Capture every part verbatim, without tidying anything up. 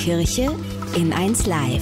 Kirche in eins Live.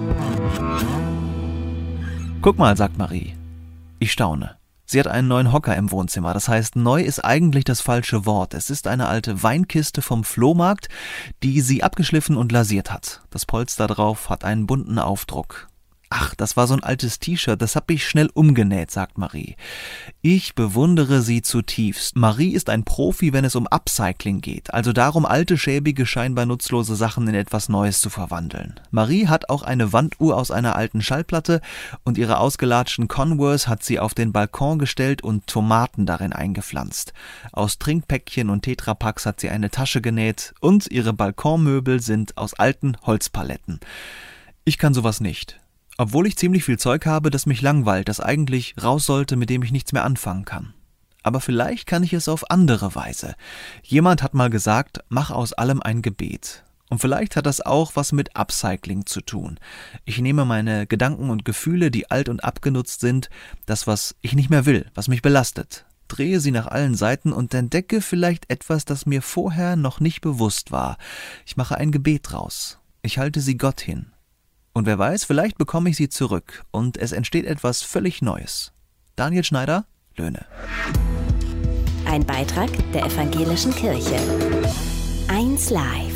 Guck mal, sagt Marie. Ich staune. Sie hat einen neuen Hocker im Wohnzimmer. Das heißt, neu ist eigentlich das falsche Wort. Es ist eine alte Weinkiste vom Flohmarkt, die sie abgeschliffen und lasiert hat. Das Polster drauf hat einen bunten Aufdruck. Ach, das war so ein altes T-Shirt, das hab ich schnell umgenäht, sagt Marie. Ich bewundere sie zutiefst. Marie ist ein Profi, wenn es um Upcycling geht, also darum, alte, schäbige, scheinbar nutzlose Sachen in etwas Neues zu verwandeln. Marie hat auch eine Wanduhr aus einer alten Schallplatte und ihre ausgelatschten Converse hat sie auf den Balkon gestellt und Tomaten darin eingepflanzt. Aus Trinkpäckchen und Tetrapacks hat sie eine Tasche genäht und ihre Balkonmöbel sind aus alten Holzpaletten. Ich kann sowas nicht. Obwohl ich ziemlich viel Zeug habe, das mich langweilt, das eigentlich raus sollte, mit dem ich nichts mehr anfangen kann. Aber vielleicht kann ich es auf andere Weise. Jemand hat mal gesagt, mach aus allem ein Gebet. Und vielleicht hat das auch was mit Upcycling zu tun. Ich nehme meine Gedanken und Gefühle, die alt und abgenutzt sind, das, was ich nicht mehr will, was mich belastet, drehe sie nach allen Seiten und entdecke vielleicht etwas, das mir vorher noch nicht bewusst war. Ich mache ein Gebet draus. Ich halte sie Gott hin. Und wer weiß, vielleicht bekomme ich sie zurück und es entsteht etwas völlig Neues. Daniel Schneider, Löhne. Ein Beitrag der Evangelischen Kirche. eins Live.